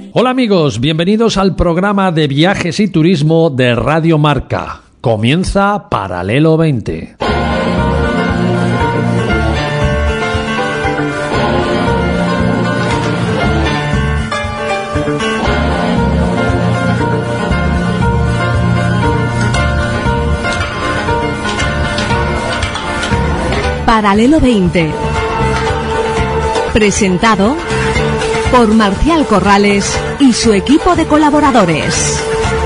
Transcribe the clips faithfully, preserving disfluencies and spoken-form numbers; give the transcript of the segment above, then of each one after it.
Hola amigos, bienvenidos al programa de viajes y turismo de Radio Marca. Comienza Paralelo veinte. Paralelo veinte. Presentado por Marcial Corrales y su equipo de colaboradores.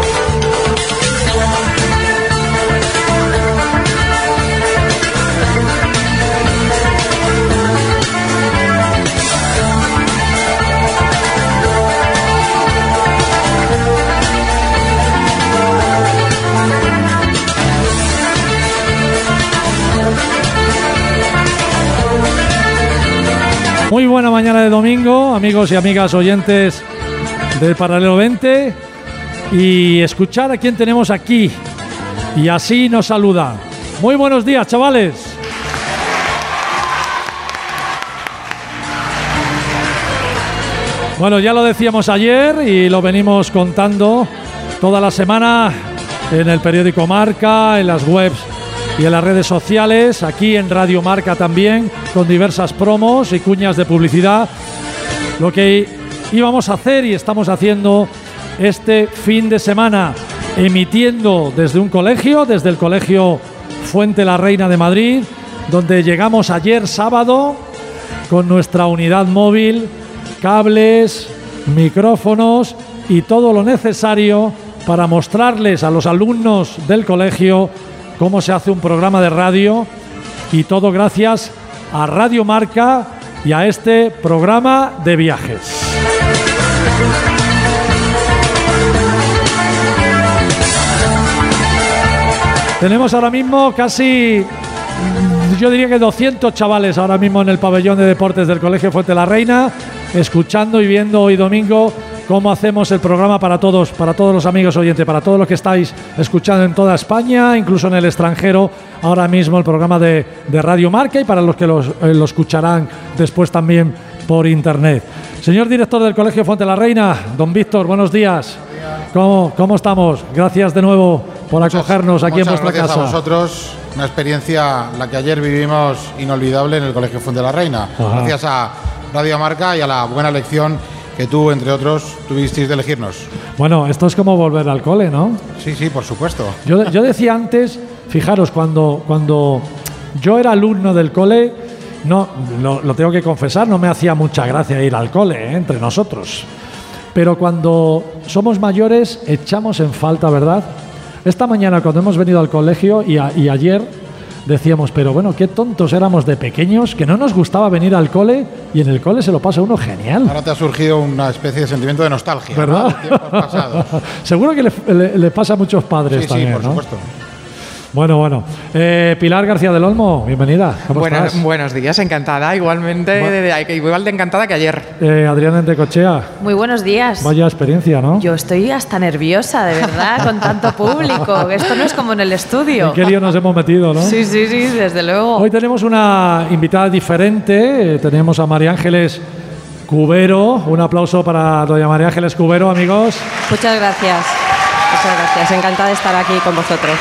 Muy buena mañana de domingo, amigos y amigas oyentes de Paralelo veinte, y escuchar a quién tenemos aquí. Y así nos saluda. Muy buenos días, chavales. Bueno, ya lo decíamos ayer y lo venimos contando toda la semana en el periódico Marca, en las webs y en las redes sociales, aquí en Radio Marca también, con diversas promos y cuñas de publicidad. Lo que íbamos a hacer y estamos haciendo este fin de semana, emitiendo desde un colegio, desde el Colegio Fuente la Reina de Madrid, donde llegamos ayer sábado con nuestra unidad móvil, cables, micrófonos y todo lo necesario para mostrarles a los alumnos del colegio cómo se hace un programa de radio, y todo gracias a Radio Marca y a este programa de viajes. Tenemos ahora mismo casi, yo diría que doscientos chavales ahora mismo en el pabellón de deportes del Colegio Fuente la Reina, escuchando y viendo hoy domingo cómo hacemos el programa para todos, para todos los amigos oyentes, para todos los que estáis escuchando en toda España, incluso en el extranjero, ahora mismo el programa de, de Radio Marca, y para los que los, eh, lo escucharán después también por internet. Señor director del Colegio Fuente la Reina, don Víctor, buenos días. ¿Cómo, cómo estamos? Gracias de nuevo por acogernos aquí en vuestra casa. Muchas gracias a vosotros. Una experiencia la que ayer vivimos inolvidable en el Colegio Fuente la Reina. Ajá. Gracias a Radio Marca y a la buena elección que tú, entre otros, tuvisteis de elegirnos. Bueno, esto es como volver al cole, ¿no? Sí, sí, por supuesto. Yo, yo decía antes, fijaros, cuando, cuando yo era alumno del cole, no, lo, lo tengo que confesar, no me hacía mucha gracia ir al cole, ¿eh? Entre nosotros. Pero cuando somos mayores, echamos en falta, ¿verdad? Esta mañana, cuando hemos venido al colegio y, a, y ayer, decíamos, pero bueno, qué tontos éramos de pequeños, que no nos gustaba venir al cole, y en el cole se lo pasa uno genial. Ahora te ha surgido una especie de sentimiento de nostalgia, ¿verdad? ¿No? Tiempos pasados. Seguro que le, le, le pasa a muchos padres, sí, también, sí, por ¿no? supuesto. Bueno, bueno. Eh, Pilar García del Olmo, bienvenida. ¿Cómo Buenas, estás? Buenos días, encantada. Igualmente, Va- de, de, igual de encantada que ayer. Eh, Adriana Entecochea. Muy buenos días. Vaya experiencia, ¿no? Yo estoy hasta nerviosa, de verdad, con tanto público. Esto no es como en el estudio. ¿En qué lío nos hemos metido, no? Sí, sí, sí, desde luego. Hoy tenemos una invitada diferente. Eh, tenemos a María Ángeles Cubero. Un aplauso para doña María Ángeles Cubero, amigos. Muchas gracias. Muchas gracias. Encantada de estar aquí con vosotros.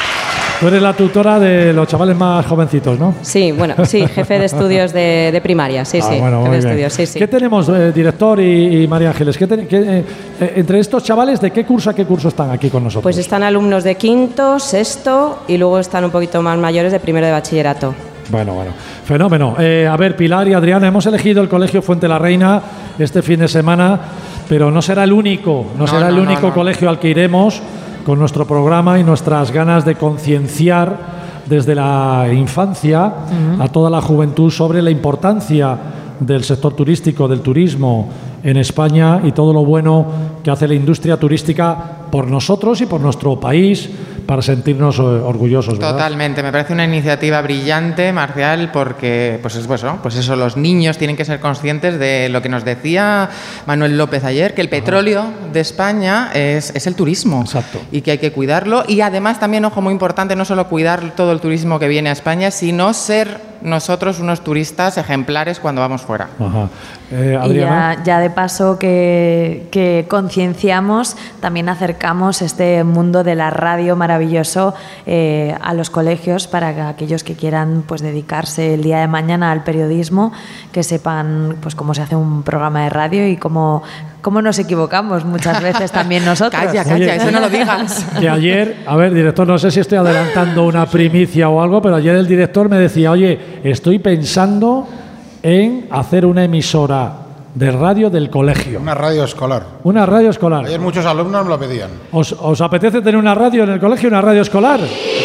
Tú eres la tutora de los chavales más jovencitos, ¿no? Sí, bueno, sí, jefe de estudios de, de primaria, sí, Ah, sí, bueno, jefe muy de bien. estudios, sí, sí. ¿Qué tenemos, eh, director y, y María Ángeles? ¿Qué ten- qué, eh, eh, entre estos chavales, ¿de qué curso a qué curso están aquí con nosotros? Pues están alumnos de quinto, sexto y luego están un poquito más mayores de primero de bachillerato. Bueno, bueno, fenómeno. Eh, a ver, Pilar y Adriana, hemos elegido el Colegio Fuente la Reina este fin de semana, pero no será el único, no, No, será el no, único no, no. colegio al que iremos con nuestro programa y nuestras ganas de concienciar desde la infancia uh-huh. a toda la juventud sobre la importancia del sector turístico, del turismo en España, y todo lo bueno que hace la industria turística por nosotros y por nuestro país, para sentirnos eh, orgullosos, ¿verdad? Totalmente, me parece una iniciativa brillante, Marcial, porque pues es bueno, pues eso, los niños tienen que ser conscientes de lo que nos decía Manuel López ayer, que el petróleo de España es, es el turismo. Exacto. Y que hay que cuidarlo, y además también, ojo, muy importante, no solo cuidar todo el turismo que viene a España, sino ser nosotros unos turistas ejemplares cuando vamos fuera. Ajá. Eh, Y Adriana. ya, ya de paso que, que concienciamos, también acercamos este mundo de la radio maravilloso eh, a los colegios para que aquellos que quieran pues dedicarse el día de mañana al periodismo, que sepan pues cómo se hace un programa de radio y cómo, cómo nos equivocamos muchas veces también nosotros. Calla, calla, Oye, eso no lo digas. Que ayer, a ver, director, no sé si estoy adelantando una primicia o algo, pero ayer el director me decía, oye, estoy pensando en hacer una emisora de radio del colegio. Una radio escolar. Una radio escolar. Ayer muchos alumnos me lo pedían. ¿Os, os apetece tener una radio en el colegio, una radio escolar?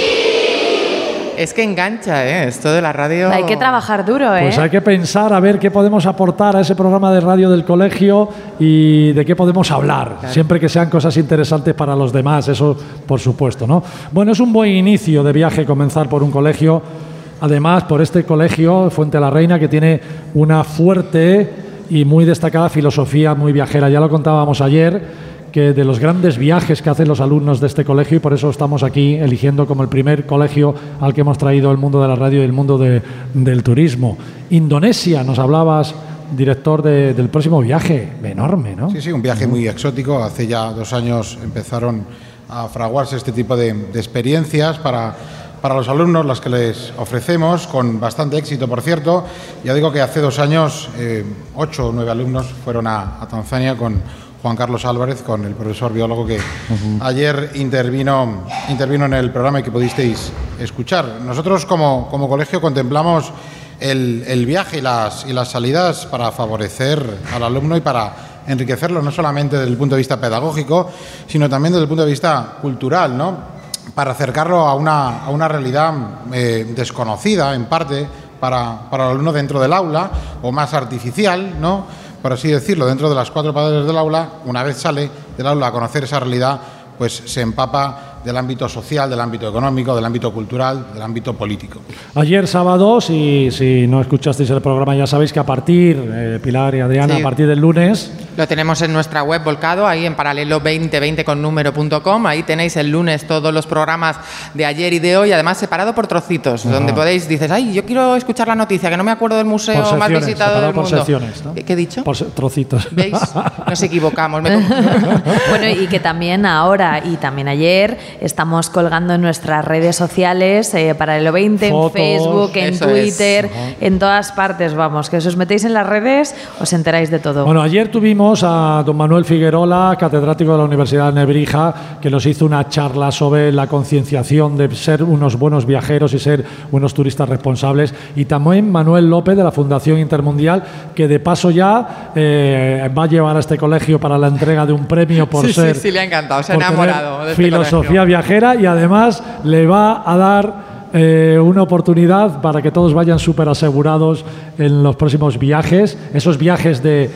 Es que engancha, ¿eh? Esto de la radio... Hay que trabajar duro, ¿eh? Pues hay que pensar a ver qué podemos aportar a ese programa de radio del colegio y de qué podemos hablar, Claro. siempre que sean cosas interesantes para los demás, eso por supuesto, ¿no? Bueno, es un buen inicio de viaje comenzar por un colegio, además por este colegio, Fuente la Reina, que tiene una fuerte y muy destacada filosofía muy viajera. Ya lo contábamos ayer, que de los grandes viajes que hacen los alumnos de este colegio, y por eso estamos aquí eligiendo como el primer colegio al que hemos traído el mundo de la radio y el mundo de, del turismo. Indonesia, nos hablabas, director, de, del próximo viaje, enorme, ¿no? Sí, sí, un viaje muy exótico. Hace ya dos años empezaron a fraguarse este tipo de, de experiencias para, para los alumnos, las que les ofrecemos, con bastante éxito, por cierto. Ya digo que hace dos años, eh, ocho o nueve alumnos fueron a, a Tanzania con Juan Carlos Álvarez, con el profesor biólogo que uh-huh. ayer intervino, intervino en el programa y que pudisteis escuchar. Nosotros como, como colegio contemplamos el, el viaje y las, y las salidas para favorecer al alumno y para enriquecerlo no solamente desde el punto de vista pedagógico, sino también desde el punto de vista cultural, ¿no? Para acercarlo a una, a una realidad eh, desconocida, en parte, para, para el alumno dentro del aula, o más artificial, ¿no?, por así decirlo, dentro de las cuatro paredes del aula. Una vez sale del aula a conocer esa realidad, pues se empapa del ámbito social, del ámbito económico, del ámbito cultural, del ámbito político. Ayer sábado, si, si no escuchasteis el programa, ya sabéis que a partir, eh, Pilar y Adriana, Sí. a partir del lunes... Lo tenemos en nuestra web volcado, ahí en paralelo veinte veinte con número punto com. Ahí tenéis el lunes todos los programas de ayer y de hoy, además separado por trocitos, Ajá. donde podéis, dices, ay, yo quiero escuchar la noticia, que no me acuerdo del museo Por más secciones, visitado separado del por mundo. secciones, ¿no? ¿Qué, qué he dicho? Por se- trocitos. ¿Veis? Nos equivocamos. Me Bueno, y que también ahora y también ayer estamos colgando en nuestras redes sociales, eh, Paralelo veinte, Fotos. en Facebook, en Eso es. Twitter, en todas partes, vamos, que si os metéis en las redes os enteráis de todo. Bueno, ayer tuvimos a don Manuel Figuerola, catedrático de la Universidad de Nebrija, que nos hizo una charla sobre la concienciación de ser unos buenos viajeros y ser unos turistas responsables. Y también Manuel López, de la Fundación Intermundial, que de paso ya eh, va a llevar a este colegio para la entrega de un premio por Sí, sí, ser... sí, le ha encantado, se ha por tener enamorado de este filosofía colegio. viajera, y además le va a dar... Eh, una oportunidad para que todos vayan súper asegurados en los próximos viajes, esos viajes de,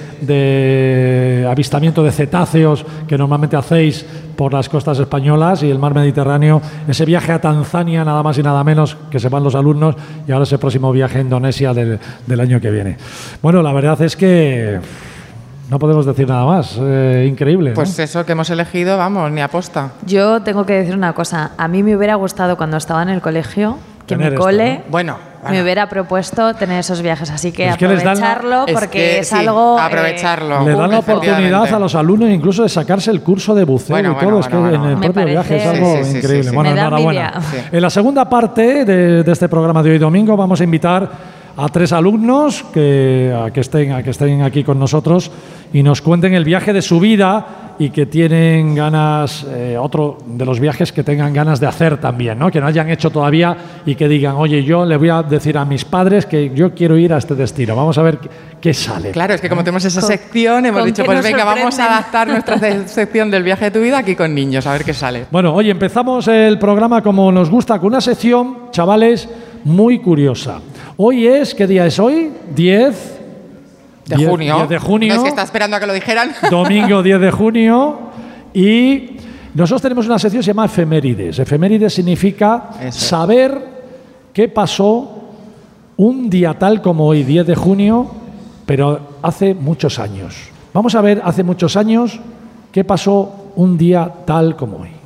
de avistamiento de cetáceos que normalmente hacéis por las costas españolas y el mar Mediterráneo, ese viaje a Tanzania nada más y nada menos que se van los alumnos, y ahora ese próximo viaje a Indonesia del, del año que viene. Bueno, la verdad es que no podemos decir nada más, eh, increíble, ¿no? Pues eso que hemos elegido, vamos, ni aposta. Yo tengo que decir una cosa, a mí me hubiera gustado cuando estaba en el colegio que Tener mi esto, cole ¿no? Bueno, me bueno. hubiera propuesto tener esos viajes, así que Es que les dan la- aprovecharlo Es porque que es sí, algo... eh, aprovecharlo. Le dan la Efectivamente. oportunidad a los alumnos incluso de sacarse el curso de buceo Bueno, y todo. bueno, es que bueno, en el bueno. propio Me viaje es parece- algo Sí, sí, sí, increíble. sí, sí. Bueno, Me da enhorabuena. envidia. Sí. En la segunda parte de, de este programa de hoy domingo vamos a invitar a tres alumnos que, a que, estén, a que estén aquí con nosotros y nos cuenten el viaje de su vida y que tienen ganas, eh, otro de los viajes que tengan ganas de hacer también, ¿no? Que no hayan hecho todavía y que digan, oye, yo le voy a decir a mis padres que yo quiero ir a este destino. Vamos a ver qué, qué sale. Claro, es que como tenemos esa Con- sección, hemos con dicho, qué pues nos venga, vamos a sorprenden. adaptar nuestra se- sección del viaje de tu vida aquí con niños, a ver qué sale. Bueno, hoy empezamos el programa como nos gusta, con una sección, chavales, muy curiosa. Hoy es, ¿qué día es hoy? diez De diez junio. diez de junio. No es que está esperando a que lo dijeran. Domingo diez de junio. Y nosotros tenemos una sección que se llama efemérides. Efemérides significa Eso. saber qué pasó un día tal como hoy, diez de junio, pero hace muchos años. Vamos a ver hace muchos años qué pasó un día tal como hoy.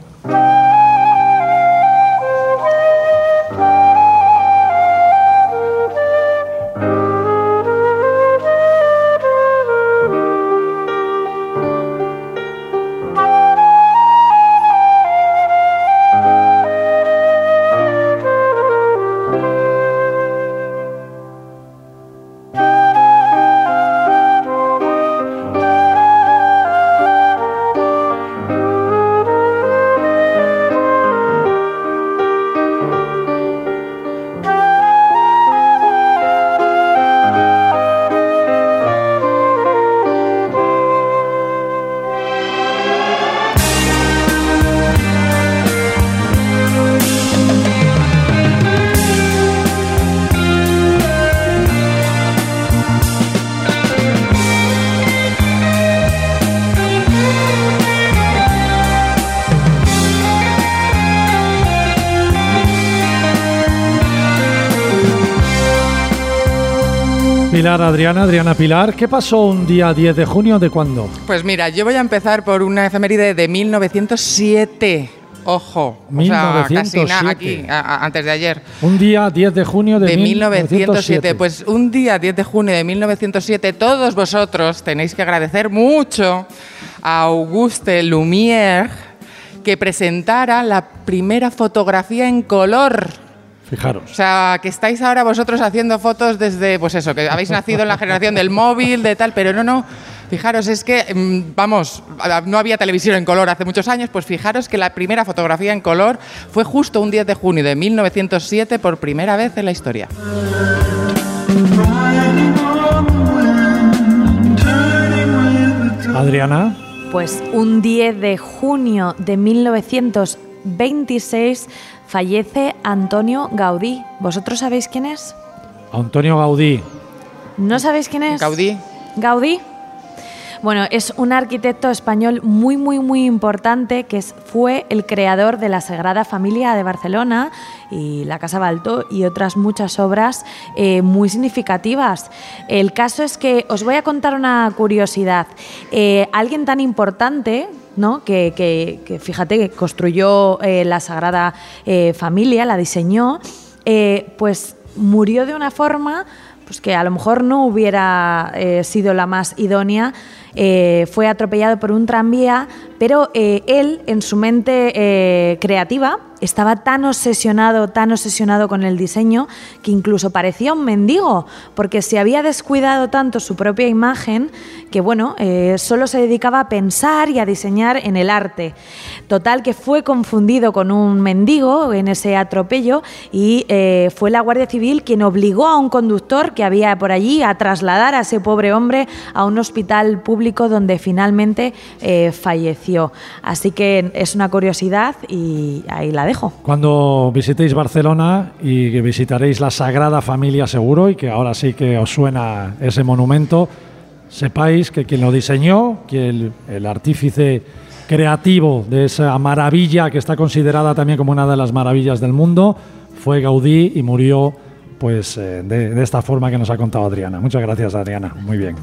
Pilar, Adriana, Adriana Pilar, ¿qué pasó un día diez de junio de cuándo? Pues mira, yo voy a empezar por una efeméride de mil novecientos siete. Ojo, mil novecientos siete. O sea, casi nada aquí, a, a, antes de ayer. Un día diez de junio de, de mil novecientos siete. Pues un día diez de junio de mil novecientos siete, todos vosotros tenéis que agradecer mucho a Auguste Lumière que presentara la primera fotografía en color. Fijaros. O sea, que estáis ahora vosotros haciendo fotos desde, pues eso, que habéis nacido en la generación del móvil, de tal, pero no, no. Fijaros, es que, vamos, no había televisión en color hace muchos años, pues fijaros que la primera fotografía en color fue justo un diez de junio de mil novecientos siete por primera vez en la historia. Adriana. Pues un diez de junio de mil novecientos veintiséis fallece Antonio Gaudí. ¿Vosotros sabéis quién es? Antonio Gaudí. ¿No sabéis quién es? Gaudí. Gaudí. Bueno, es un arquitecto español muy, muy, muy importante que es, fue el creador de la Sagrada Familia de Barcelona y la Casa Baltó y otras muchas obras eh, muy significativas. El caso es que os voy a contar una curiosidad. Eh, alguien tan importante, ¿no? que, que, que fíjate que construyó eh, la Sagrada eh, Familia, la diseñó, eh, pues murió de una forma pues que a lo mejor no hubiera eh, sido la más idónea. Eh, fue atropellado por un tranvía, pero eh, él, en su mente eh, creativa, estaba tan obsesionado, tan obsesionado con el diseño que incluso parecía un mendigo, porque se había descuidado tanto su propia imagen que, bueno, eh, solo se dedicaba a pensar y a diseñar en el arte. Total, que fue confundido con un mendigo en ese atropello y eh, fue la Guardia Civil quien obligó a un conductor que había por allí a trasladar a ese pobre hombre a un hospital público donde finalmente eh, falleció. Así que es una curiosidad y ahí la dejo. Cuando visitéis Barcelona y que visitaréis la Sagrada Familia seguro y que ahora sí que os suena ese monumento, sepáis que quien lo diseñó, que el, el artífice creativo de esa maravilla que está considerada también como una de las maravillas del mundo, fue Gaudí y murió pues eh, de, de esta forma que nos ha contado Adriana. Muchas gracias, Adriana. Muy bien.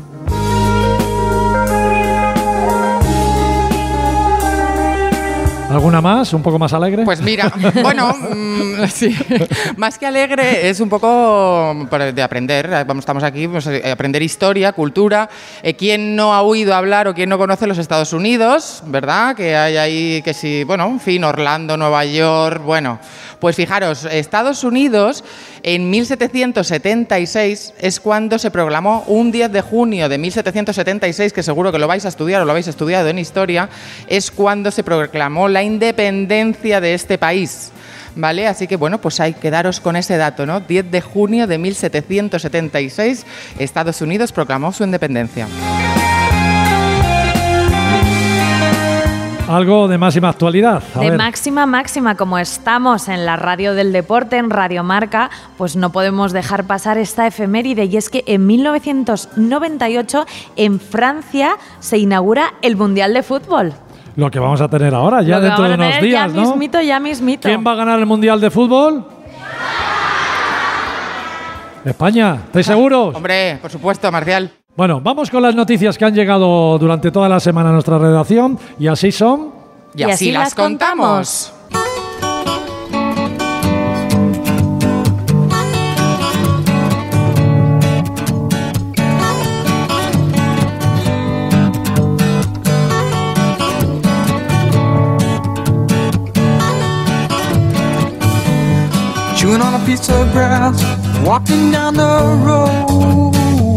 ¿Alguna más? ¿Un poco más alegre? Pues mira, bueno, mmm, sí, más que alegre es un poco de aprender. Vamos, estamos aquí, pues, aprender historia, cultura. Eh, ¿Quién no ha oído hablar o quién no conoce los Estados Unidos? ¿Verdad? Que hay ahí, que sí, bueno, en fin, Orlando, Nueva York, bueno. Pues fijaros, Estados Unidos en mil setecientos setenta y seis es cuando se proclamó un diez de junio de mil setecientos setenta y seis, que seguro que lo vais a estudiar o lo habéis estudiado en historia, es cuando se proclamó la independencia de este país. ¿Vale? Así que bueno, pues hay que quedaros con ese dato, ¿no? diez de junio de mil setecientos setenta y seis, Estados Unidos proclamó su independencia. Algo de máxima actualidad. A de ver. máxima, máxima, como estamos en la radio del deporte, en Radio Marca, pues no podemos dejar pasar esta efeméride, y es que en mil novecientos noventa y ocho en Francia se inaugura el Mundial de Fútbol. Lo que vamos a tener ahora, ya dentro de unos días, ya ¿no? mismito, ya mismito. ¿Quién va a ganar el Mundial de Fútbol? España, ¿estáis seguros? Hombre, por supuesto, Marcial. Bueno, vamos con las noticias que han llegado durante toda la semana a nuestra redacción, y así son. Y, y así, así las, las contamos. Chewing on a piece of grass, walking down the road.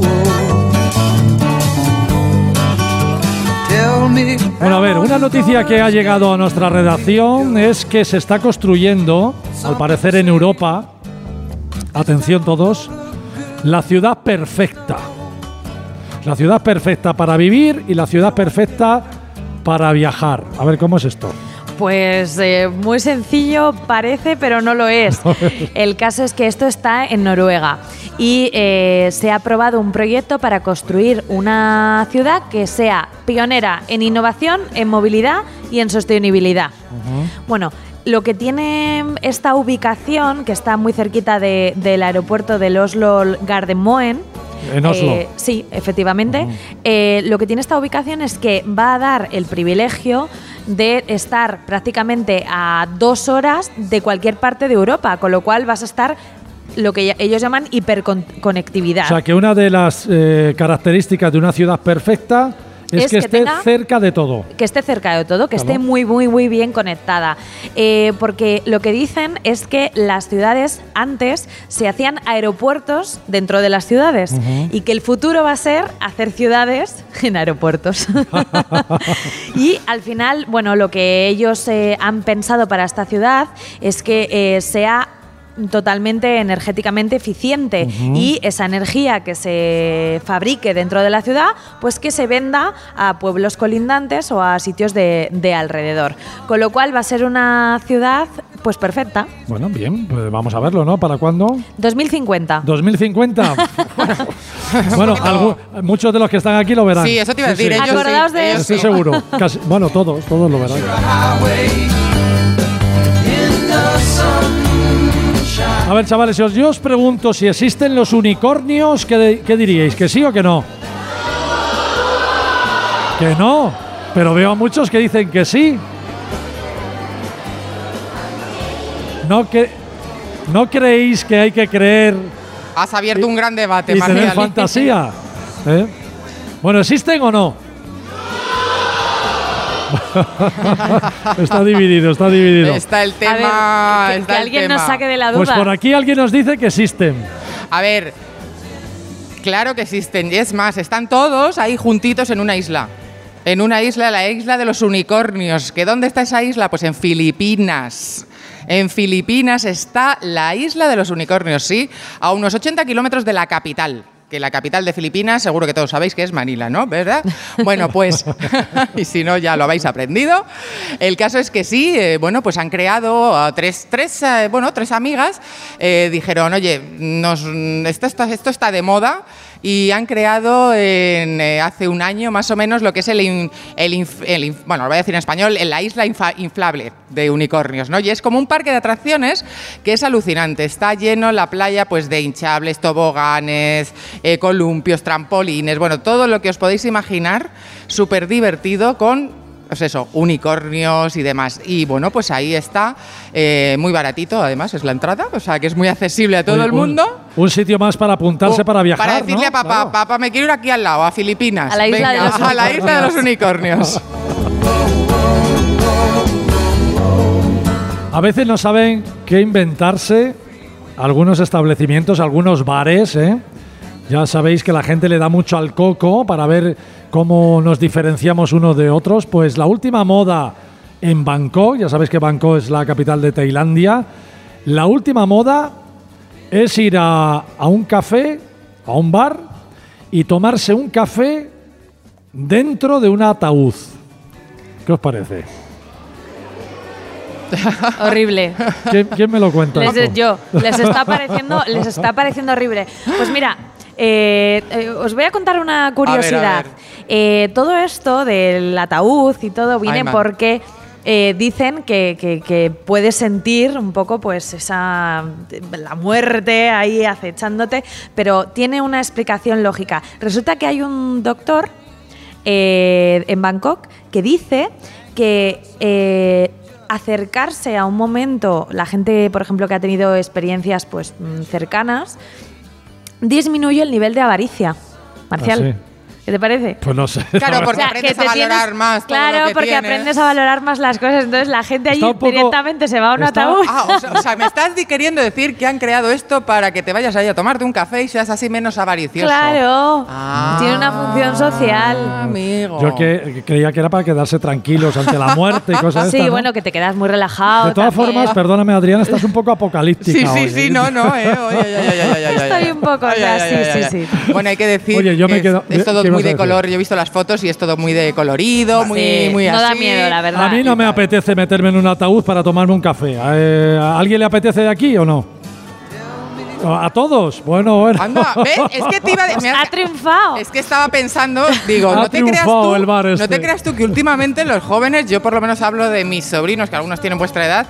Bueno, a ver, una noticia que ha llegado a nuestra redacción es que se está construyendo, al parecer en Europa, atención todos, la ciudad perfecta. La ciudad perfecta para vivir y la ciudad perfecta para viajar. A ver, ¿cómo es esto? Pues eh, muy sencillo parece, pero no lo es. El caso es que esto está en Noruega y eh, se ha aprobado un proyecto para construir una ciudad que sea pionera en innovación, en movilidad y en sostenibilidad. Uh-huh. Bueno, lo que tiene esta ubicación, que está muy cerquita de, del aeropuerto del Oslo Gardermoen, En Oslo. Eh, sí, efectivamente. Uh-huh. Eh, lo que tiene esta ubicación es que va a dar el privilegio de estar prácticamente a dos horas de cualquier parte de Europa, con lo cual vas a estar lo que ellos llaman hiperconectividad. O sea, que una de las eh, características de una ciudad perfecta es, es que, que esté tenga, cerca de todo. Que esté cerca de todo, que claro. esté muy, muy, muy bien conectada. Eh, porque lo que dicen es que las ciudades antes se hacían aeropuertos dentro de las ciudades uh-huh. y que el futuro va a ser hacer ciudades en aeropuertos. Y al final, bueno, lo que ellos eh, han pensado para esta ciudad es que eh, sea totalmente energéticamente eficiente uh-huh. y esa energía que se fabrique dentro de la ciudad, pues que se venda a pueblos colindantes o a sitios de, de alrededor. Con lo cual va a ser una ciudad pues perfecta. Bueno, bien, pues vamos a verlo, ¿no? ¿Para cuándo? dos mil cincuenta. ¿dos mil cincuenta? Bueno, algún, muchos de los que están aquí lo verán. Sí, eso te iba a decir. Sí, sí. Ellos Acordaos sí, de ellos Estoy sí. seguro. Casi, bueno, todos, todos lo verán. A ver, chavales, si os, yo os pregunto si existen los unicornios, ¿qué, de, ¿qué diríais? ¿Que sí o que no? Que no, pero veo a muchos que dicen que sí. ¿No, que, ¿no creéis que hay que creer? Has abierto y, un gran debate, y Marcial. tener fantasía. ¿Eh? Bueno, ¿existen o no? Está dividido, está dividido. Está el tema. A ver, que, está que el alguien tema. nos saque de la duda. Pues por aquí alguien nos dice que existen. A ver, claro que existen. Y es más, están todos ahí juntitos en una isla. En una isla, la isla de los unicornios. ¿Que dónde está esa isla? Pues en Filipinas. En Filipinas está la isla de los unicornios, sí, a unos ochenta kilómetros de la capital. Que la capital de Filipinas, seguro que todos sabéis que es Manila, ¿no? ¿Verdad? Bueno, pues, y si no, ya lo habéis aprendido. El caso es que sí, eh, bueno, pues han creado uh, tres, tres, eh, bueno, tres amigas, eh, dijeron, oye, nos, esto, está, esto está de moda, y han creado en, eh, hace un año más o menos lo que es el, in, el, inf, el inf, bueno, lo voy a decir en español, la isla infa, inflable de unicornios, ¿no? Y es como un parque de atracciones que es alucinante. Está lleno la playa pues de hinchables, toboganes, eh, columpios, trampolines, bueno, todo lo que os podéis imaginar, súper divertido con... pues eso, unicornios y demás. Y bueno, pues ahí está, eh, muy baratito además, es la entrada, o sea que es muy accesible a todo Oye, el mundo. Un, un sitio más para apuntarse uh, para viajar, para decirle ¿no? a papá, Claro. papá, me quiero ir aquí al lado, a Filipinas. A la isla, Venga, de, los a la isla de los unicornios. A veces no saben qué inventarse algunos establecimientos, algunos bares, ¿eh? Ya sabéis que la gente le da mucho al coco para ver cómo nos diferenciamos unos de otros. Pues la última moda en Bangkok, ya sabéis que Bangkok es la capital de Tailandia, la última moda es ir a, a un café, a un bar, y tomarse un café dentro de un ataúd. ¿Qué os parece? Horrible. ¿Quién, quién me lo cuenta? Les, yo. Les está pareciendo, les está pareciendo horrible. Pues mira, eh, eh, os voy a contar una curiosidad. A ver, a ver. Eh, todo esto del ataúd y todo viene Ay, porque eh, dicen que, que, que puedes sentir un poco pues esa la muerte ahí acechándote, pero tiene una explicación lógica. Resulta que hay un doctor eh, en Bangkok que dice que eh, acercarse a un momento, la gente, por ejemplo, que ha tenido experiencias pues cercanas, disminuye el nivel de avaricia. Marcial, ¿Ah, sí? ¿Qué te parece? Pues no sé. Claro, porque O sea, aprendes que a te valorar tienes- más todo Claro, lo que porque tienes. aprendes a valorar más las cosas. Entonces la gente allí Está un poco- directamente se va a un está- ataúd. Ah, o sea, o sea, me estás di- queriendo decir que han creado esto para que te vayas ahí a tomarte un café y seas así menos avaricioso. Claro, Ah, tiene una función social. amigo. Yo que, creía que era para quedarse tranquilos ante la muerte y cosas de Sí, estas, ¿no? bueno, que te quedas muy relajado. De todas también. formas, perdóname, Adriana, estás un poco apocalíptica Sí, sí, hoy, sí, ¿eh? no, no, eh. Oye, oye, oye, oye, oye, oye. Estoy un poco, Ay, o sea, ay, sí, ay, sí, ay, sí. Bueno, hay que decir Oye, yo que me quedo- es, es todo ¿qué muy ibas a de decir? color. Yo he visto las fotos y es todo muy de colorido, muy, Sí, muy no así. da miedo, la verdad. A mí no me apetece meterme en un ataúd para tomarme un café. Eh, ¿A alguien le apetece de aquí o no? ¿A todos? Bueno, bueno. Anda, ¿ves? Es que te iba a... me has- Ha triunfado. Es que estaba pensando, digo, Ha no te creas triunfado tú, el bar no este. te creas tú que últimamente los jóvenes, yo por lo menos hablo de mis sobrinos, que algunos tienen vuestra edad,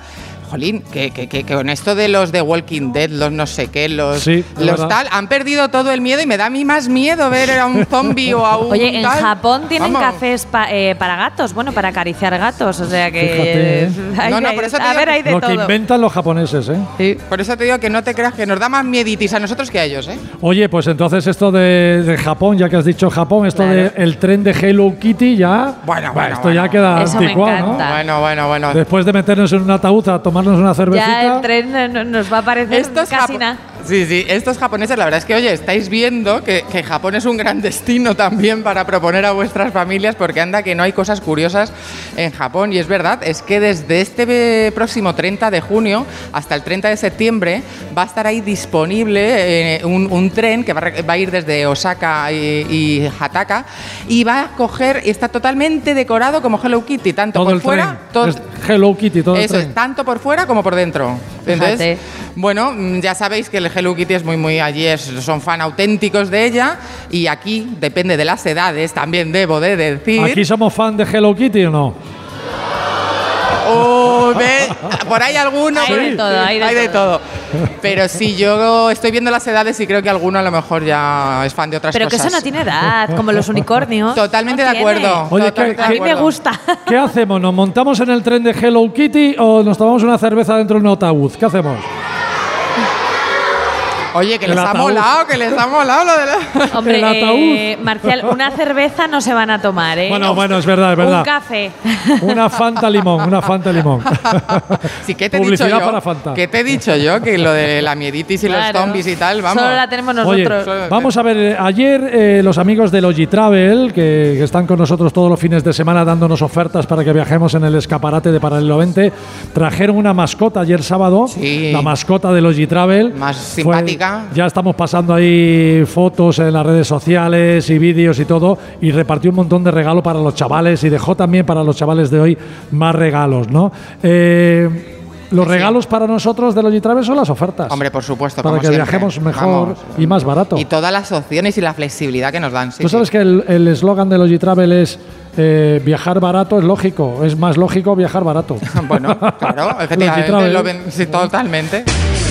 jolín, que, que, que, que con esto de los de Walking Dead, los no sé qué, los, Sí, es los verdad. tal, han perdido todo el miedo y me da a mí más miedo ver a un zombie o a un Oye, en tal. Japón tienen Vamos. cafés pa- eh, para gatos, bueno, para acariciar gatos, o sea que... Fíjate, ¿eh? hay- No, no, hay- por eso te a digo ver, hay de Lo que todo. inventan los japoneses, ¿eh? Sí. Por eso te digo que no te creas que nos da más mieditis a nosotros que a ellos, ¿eh? Oye, pues entonces esto de, de Japón, ya que has dicho Japón, esto Claro. del tren de Hello Kitty ya. Bueno, bah, bueno, esto bueno. ya queda Eso me anticuado, ¿no? encanta. Bueno, bueno, bueno. Después de meternos en un ataúd a tomarnos una cervecita. Ya el tren eh, no- nos va a parecer Estos casi japo- nada. Sí, sí, estos japoneses, la verdad es que, oye, estáis viendo que, que Japón es un gran destino también para proponer a vuestras familias, porque anda que no hay cosas curiosas en Japón. Y es verdad, es que desde este eh, próximo treinta de junio hasta el treinta de septiembre va a estar ahí disponible eh, un, un tren que va a, re- va a ir desde Osaka y, y Hataka y va a coger, y está totalmente decorado como Hello Kitty, tanto todo por el fuera, tren. todo- Es Hello Kitty, todo el eso tren. es, tanto por fuera como por dentro. Entonces, Fíjate. bueno, mm, ya sabéis que el Hello Kitty es muy, muy allí, es- son fan auténticos de ella y aquí depende de las edades, también debo de decir. ¿Aquí somos fan de Hello Kitty o no? Oh, ve, por ahí alguno. Hay de todo, hay de todo. Pero sí, yo estoy viendo las edades y creo que alguno a lo mejor ya es fan de otras Pero que cosas. eso no tiene edad, como los unicornios. Totalmente No de tiene. acuerdo. Oye, totalmente ¿qué- A de mí me acuerdo. gusta. ¿Qué hacemos? ¿Nos montamos en el tren de Hello Kitty o nos tomamos una cerveza dentro de un ataúd? ¿Qué hacemos? Oye, que El les ha ataúd. molado, que les ha molado lo de la... Hombre, El ataúd. eh, Marcial, una cerveza no se van a tomar, ¿eh? Bueno, bueno, es verdad, es verdad. Un café. Una Fanta limón, una Fanta limón. Sí, ¿qué te he dicho Publicidad yo? para Fanta. ¿Qué te he dicho yo? Que lo de la mieditis y Claro. los zombies y tal, vamos. Solo la tenemos Oye, nosotros. vamos a ver, eh, ayer eh, los amigos de Logitravel, que, que están con nosotros todos los fines de semana dándonos ofertas para que viajemos en el escaparate de Paralelo veinte, trajeron una mascota ayer sábado, Sí. la mascota de Logitravel. Más Fue- simpática. ya estamos pasando ahí fotos en las redes sociales y vídeos y todo, y repartió un montón de regalos para los chavales y dejó también para los chavales de hoy más regalos, ¿no? Eh, los Sí. regalos para nosotros de Logitravel son las ofertas. Hombre, por supuesto. Para como que siempre. viajemos mejor Vamos. y más barato. Y todas las opciones y la flexibilidad que nos dan. Sí, Tú sabes sí. que el el eslogan de Logitravel es eh, viajar barato, es lógico, es más lógico viajar barato. Bueno, claro, efectivamente. Logitravel. Lo ven- sí, totalmente.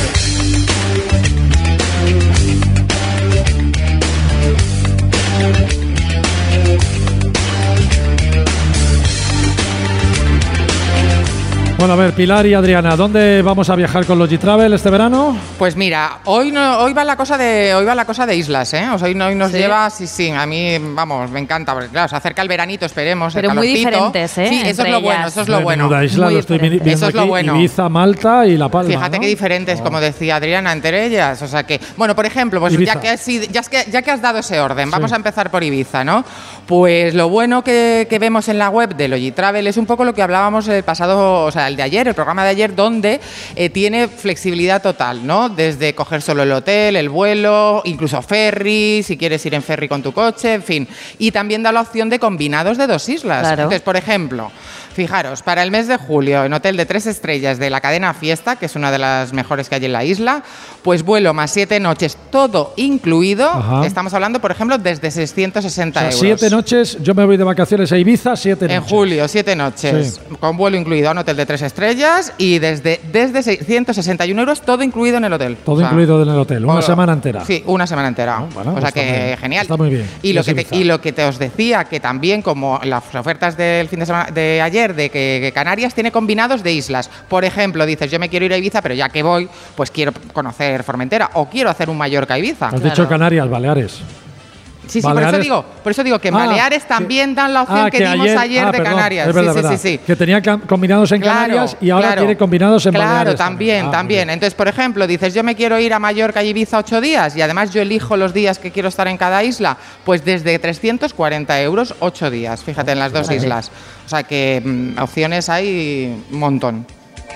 Bueno, a ver, Pilar y Adriana, ¿dónde vamos a viajar con Logitravel este verano? Pues mira, hoy no, hoy va la cosa de hoy va la cosa de islas, ¿eh? O sea, hoy, no- hoy nos ¿Sí? lleva, sí, sí, a mí, vamos, me encanta, porque claro, se acerca el veranito, esperemos, Pero el muy calorcito. diferentes, ¿eh? Sí, eso Entre es lo bueno, ellas. eso es lo bueno. Menuda isla, Muy lo estoy vi- diferente. viendo Eso es lo aquí, bueno. Ibiza, Malta y La Palma. Fíjate ¿no? qué diferentes, como decía Adriana, entre ellas. O sea que, bueno, por ejemplo, pues Ibiza. ya que, has, sido- ya, es que, ya que has dado ese orden, vamos Sí. a empezar por Ibiza, ¿no? Pues lo bueno que, que vemos en la web de Logitravel es un poco lo que hablábamos el pasado, o sea, el de ayer, el programa de ayer, donde eh, tiene flexibilidad total, ¿no? Desde coger solo el hotel, el vuelo, incluso ferry, si quieres ir en ferry con tu coche, en fin. Y también da la opción de combinados de dos islas. Claro. Entonces, por ejemplo, fijaros, para el mes de julio, en hotel de tres estrellas de la cadena Fiesta, que es una de las mejores que hay en la isla, pues vuelo más siete noches, todo incluido. Ajá. Estamos hablando, por ejemplo, desde seiscientos sesenta O sea, euros. siete noches, yo me voy de vacaciones a Ibiza, siete En noches. julio, siete noches, Sí. con vuelo incluido a un hotel de tres estrellas y desde, desde seiscientos sesenta y uno euros, todo incluido en el hotel. Todo O sea, incluido en el hotel, una todo. semana entera. Sí, una semana entera. Ah, bueno, o sea está que bien, genial. está muy bien. Y lo, Es que te, Ibiza. y lo que te os decía, que también como las ofertas del fin de semana de ayer, de que, que Canarias tiene combinados de islas. Por ejemplo, dices, yo me quiero ir a Ibiza, pero ya que voy, pues quiero conocer Formentera o quiero hacer un Mallorca-Ibiza. Has dicho Canarias, Baleares. Sí, sí, por Baleares- eso digo, por eso digo que en Ah, Baleares que- también dan la opción Ah, que, dimos ayer ah, de perdón, Canarias. es verdad, sí, sí, verdad. sí, sí. Que tenía cam- combinados en Canarias y ahora claro. tiene combinados en Claro, Baleares. también, Ah, también. Entonces, por ejemplo, dices, yo me quiero ir a Mallorca y Ibiza ocho días y además yo elijo los días que quiero estar en cada isla, pues desde trescientos cuarenta euros, ocho días, fíjate, en las dos Vale. islas. O sea que mm, opciones hay un montón.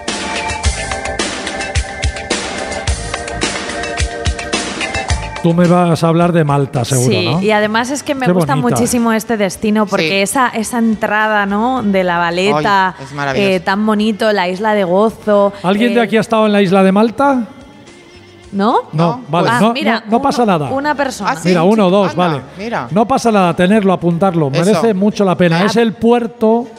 Tú me vas a hablar de Malta, seguro, Sí, ¿no? y además es que me Qué gusta bonita. muchísimo este destino porque Sí. esa, esa entrada, ¿no? De la Valeta, Ay, es maravilloso. eh, tan bonito, la isla de Gozo. ¿Alguien eh, de aquí ha estado en la isla de Malta? ¿No? No, vale, Ah, no, mira, no, no pasa uno- nada. Una persona. Ah, sí. Mira, uno o dos, anda, vale. mira. No pasa nada, tenerlo, apuntarlo. Eso. Merece mucho la pena. Ah. Es el puerto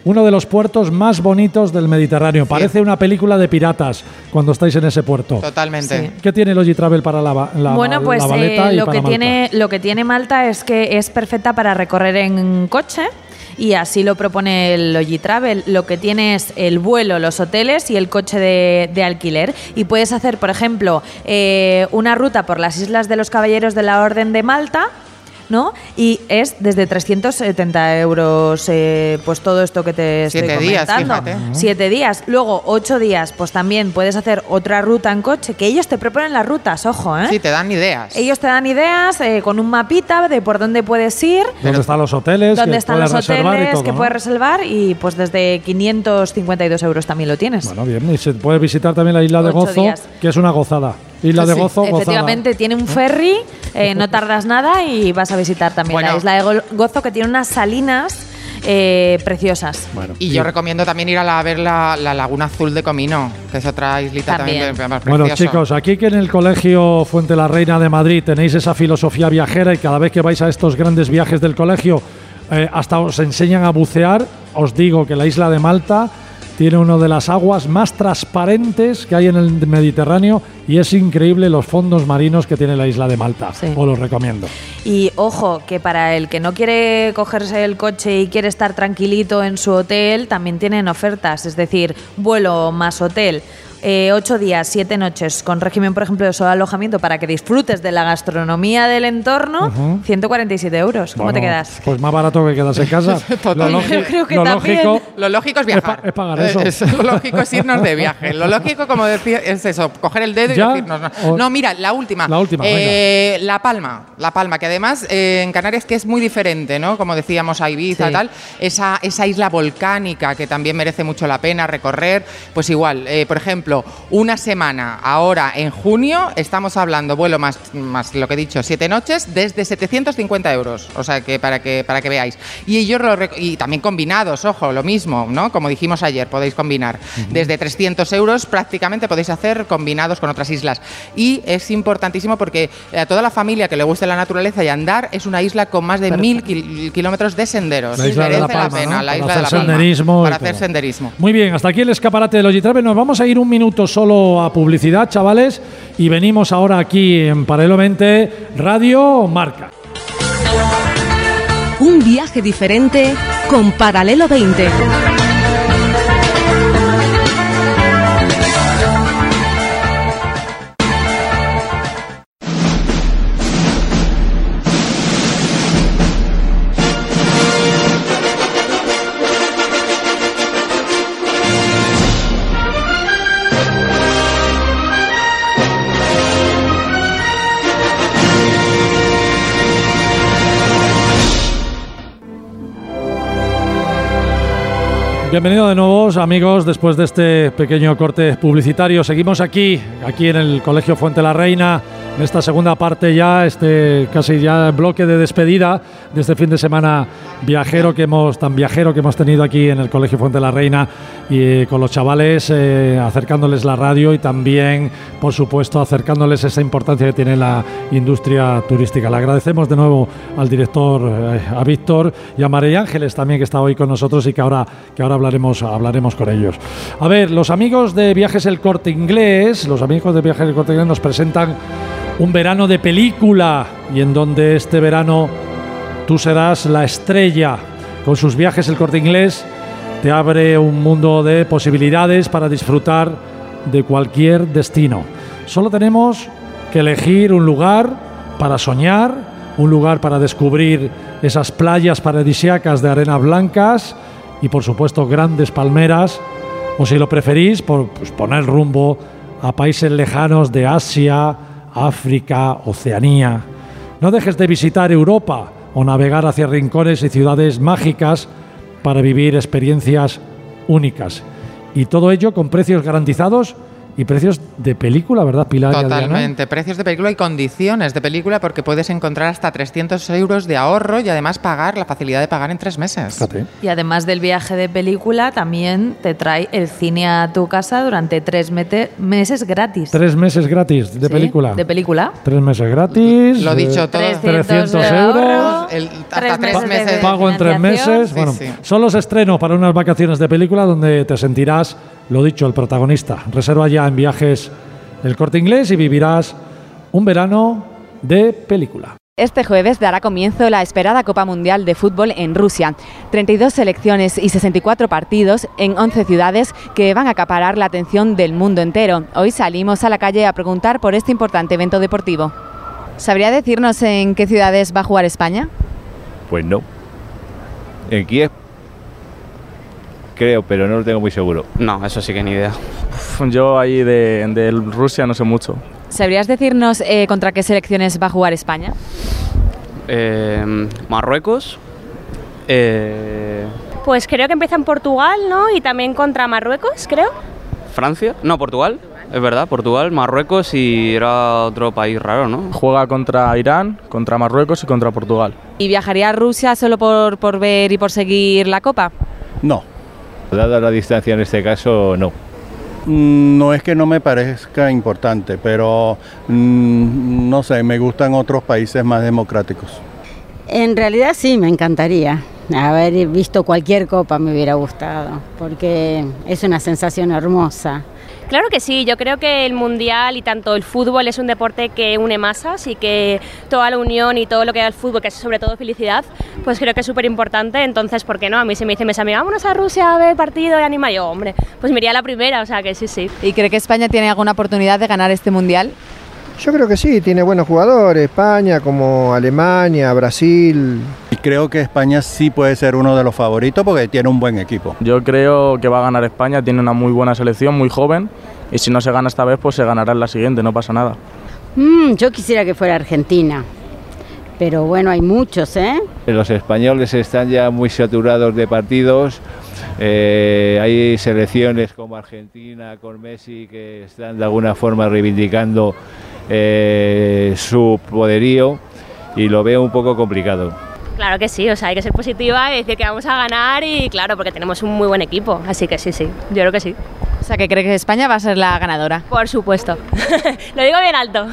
uno de los puertos más bonitos del Mediterráneo. Parece sí. una película de piratas cuando estáis en ese puerto. Totalmente. Sí. ¿Qué tiene el Logitravel para la, la, bueno, pues, la Valeta eh, y lo para que Malta? tiene lo que tiene Malta es que es perfecta para recorrer en coche. Y así lo propone el Logitravel. Lo que tiene es el vuelo, los hoteles y el coche de, de alquiler. Y puedes hacer, por ejemplo, eh, una ruta por las Islas de los Caballeros de la Orden de Malta, ¿no? Y es desde trescientos setenta euros, eh, pues todo esto que te estoy Siete comentando. días, fíjate. Siete días. Luego, ocho días, pues también puedes hacer otra ruta en coche, que ellos te proponen las rutas, ojo, ¿eh? Sí, te dan ideas. Ellos te dan ideas eh, con un mapita de por dónde puedes ir. ¿Dónde están los hoteles? ¿Dónde que están puedes los reservar hoteles y todo, que ¿no? puedes reservar? Y pues desde quinientos cincuenta y dos euros también lo tienes. Bueno, bien. Y se puede visitar también la Isla de Ocho Gozo, días. que es una gozada. Isla de Sí, Gozo, gozada. Efectivamente, tiene un ferry, eh, no tardas nada y vas a visitar también Bueno. la Isla de Go- Gozo, que tiene unas salinas eh, preciosas. Bueno, Y yo recomiendo también ir a, la, a ver la, la Laguna Azul de Comino, que es otra islita también, También. también Bueno, preciosa. chicos, aquí que en el Colegio Fuente la Reina de Madrid tenéis esa filosofía viajera y cada vez que vais a estos grandes viajes del colegio eh, hasta os enseñan a bucear, os digo que la isla de Malta tiene una de las aguas más transparentes que hay en el Mediterráneo y es increíble los fondos marinos que tiene la isla de Malta. Sí. Os lo recomiendo. Y ojo, que para el que no quiere cogerse el coche y quiere estar tranquilito en su hotel, también tienen ofertas, es decir, vuelo más hotel. Eh, ocho días, siete noches, con régimen, por ejemplo, de solo alojamiento para que disfrutes de la gastronomía del entorno, Ujú. ciento cuarenta y siete euros. ¿Cómo Bueno, te quedas? Pues más barato que quedarse en casa. lo lógico, Yo creo que lo también. lógico Lo lógico es es, viajar. pa- es pagar Eh, eso. es- lo lógico es irnos de viaje. Lo lógico, como decía, es eso, coger el dedo y ¿Ya? decirnos. No, O- no, mira, la última. La última, Eh, La Palma. La Palma, que además eh, en Canarias que es muy diferente, ¿no? Como decíamos, a Ibiza Sí. y tal. Esa, esa isla volcánica que también merece mucho la pena recorrer. Pues igual, eh, por ejemplo, una semana ahora en junio estamos hablando, vuelo más, más lo que he dicho, siete noches, desde setecientos cincuenta euros. O sea, que para que, para que veáis. Y yo lo rec- y también combinados, ojo, lo mismo, ¿no? Como dijimos ayer, podéis combinar. Desde trescientos euros prácticamente podéis hacer combinados con otras islas. Y es importantísimo porque a toda la familia que le guste la naturaleza y andar, es una isla con más de mil kil- kilómetros de senderos. La isla de Merece La Palma, pena, ¿no? la Para isla de hacer La Palma. senderismo y Para hacer todo. senderismo. Muy bien, hasta aquí el escaparate de Logitravel. Nos vamos a ir un minuto solo a publicidad, chavales, y venimos ahora aquí en Paralelamente Radio Marca. Un viaje diferente con Paralelo veinte. Bienvenidos de nuevo, amigos, después de este pequeño corte publicitario. Seguimos aquí, aquí en el Colegio Fuente la Reina, en esta segunda parte ya, este casi ya bloque de despedida de este fin de semana viajero que hemos, tan viajero que hemos tenido aquí en el Colegio Fuente la Reina y eh, con los chavales eh, acercándoles la radio y también, por supuesto, acercándoles esa importancia que tiene la industria turística. Le agradecemos de nuevo al director, eh, a Víctor y a María Ángeles también, que está hoy con nosotros y que ahora, que ahora hablaremos, hablaremos con ellos. A ver, los amigos de Viajes El Corte Inglés, los amigos de Viajes El Corte Inglés nos presentan un verano de película y en donde este verano tú serás la estrella. Con sus Viajes El Corte Inglés te abre un mundo de posibilidades para disfrutar de cualquier destino. Solo tenemos que elegir un lugar para soñar, un lugar para descubrir esas playas paradisíacas de arenas blancas y por supuesto grandes palmeras, o si lo preferís, por, pues, poner rumbo a países lejanos de Asia, África, Oceanía. No dejes de visitar Europa o navegar hacia rincones y ciudades mágicas para vivir experiencias únicas. Y todo ello con precios garantizados y precios de película, ¿verdad, Pilar? Totalmente, precios de película y condiciones de película, porque puedes encontrar hasta trescientos euros de ahorro y además pagar la facilidad de pagar en tres meses. Fíjate. Y además del viaje de película, también te trae el cine a tu casa durante tres mete- meses gratis. Tres meses gratis de Sí, película. De película. Tres meses gratis. Lo dicho eh, todo. trescientos de euros. ahorro, El- hasta tres tres meses de meses. Pago en tres financiación. meses. Sí, Bueno, sí. son los estrenos para unas vacaciones de película donde te sentirás, lo dicho, el protagonista. Reserva ya en Viajes El Corte Inglés y vivirás un verano de película. Este jueves dará comienzo la esperada Copa Mundial de Fútbol en Rusia. treinta y dos selecciones y sesenta y cuatro partidos en once ciudades que van a acaparar la atención del mundo entero. Hoy salimos a la calle a preguntar por este importante evento deportivo. ¿Sabría decirnos en qué ciudades va a jugar España? Pues no. En Kiev creo, pero no lo tengo muy seguro. No, eso sí que ni idea. Yo ahí de, de Rusia no sé mucho. ¿Sabrías decirnos eh, contra qué selecciones va a jugar España? Eh, Marruecos. Eh, Pues creo que empieza en Portugal, ¿no? Y también contra Marruecos, creo. Francia. No, Portugal. Es verdad, Portugal, Marruecos y era otro país raro, ¿no? Juega contra Irán, contra Marruecos y contra Portugal. ¿Y viajaría a Rusia solo por, por ver y por seguir la Copa? No. Dada la distancia en este caso, no. No es que no me parezca importante, pero mmm, no sé, me gustan otros países más democráticos. En realidad sí, me encantaría. Haber visto cualquier copa me hubiera gustado, porque es una sensación hermosa. Claro que sí, yo creo que el mundial y tanto el fútbol es un deporte que une masas y que toda la unión y todo lo que da el fútbol, que es sobre todo felicidad, pues creo que es súper importante. Entonces, ¿por qué no? A mí se me dice mis amigas, vámonos a Rusia a ver partido y anima. Yo, hombre, pues me iría a la primera, o sea que sí, sí. ¿Y cree que España tiene alguna oportunidad de ganar este mundial? Yo creo que sí, tiene buenos jugadores, España como Alemania, Brasil. Y creo que España sí puede ser uno de los favoritos porque tiene un buen equipo. Yo creo que va a ganar España, tiene una muy buena selección, muy joven, y si no se gana esta vez, pues se ganará en la siguiente, no pasa nada. Mm, yo quisiera que fuera Argentina, pero bueno, hay muchos, ¿eh? Los españoles están ya muy saturados de partidos. Eh, hay selecciones como Argentina con Messi que están de alguna forma reivindicando eh, su poderío y lo veo un poco complicado. Claro que sí, o sea, hay que ser positiva y decir que vamos a ganar y claro, porque tenemos un muy buen equipo, así que sí, sí, yo creo que sí. O sea, que cree que España va a ser la ganadora. Por supuesto, lo digo bien alto.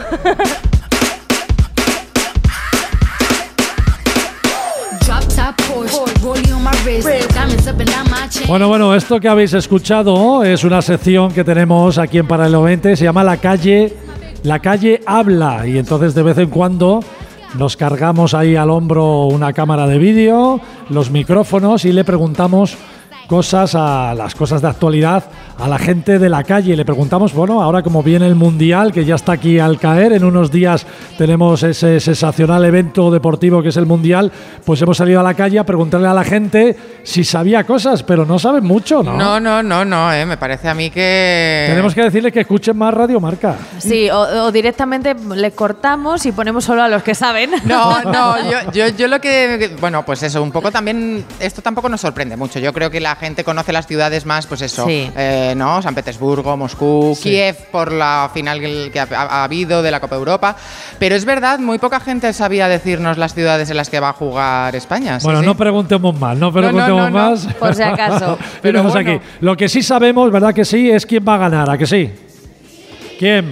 Bueno, bueno, esto que habéis escuchado es una sección que tenemos aquí en Paralelo veinte, se llama La Calle, La Calle Habla, y entonces de vez en cuando nos cargamos ahí al hombro una cámara de vídeo, los micrófonos y le preguntamos cosas, a las cosas de actualidad a la gente de la calle. Le preguntamos, bueno, ahora como viene el Mundial, que ya está aquí al caer, en unos días tenemos ese sensacional evento deportivo que es el Mundial, pues hemos salido a la calle a preguntarle a la gente si sabía cosas, pero no saben mucho, ¿no? No, no, no, no, eh, me parece a mí que... Tenemos que decirle que escuchen más Radio Marca. Sí, o, o directamente le cortamos y ponemos solo a los que saben. No, no, yo, yo, yo lo que... Bueno, pues eso, un poco también... Esto tampoco nos sorprende mucho. Yo creo que la gente conoce las ciudades más, pues eso, Sí. eh, ¿no? San Petersburgo, Moscú, Sí. Kiev por la final que ha, ha habido de la Copa Europa. Pero es verdad, muy poca gente sabía decirnos las ciudades en las que va a jugar España. Sí, Bueno, sí. no preguntemos más, no no, preguntemos no, no, más. por si acaso. Pero Tenemos bueno. aquí. Lo que sí sabemos, ¿verdad que sí? Es quién va a ganar, ¿a que sí? ¿Quién?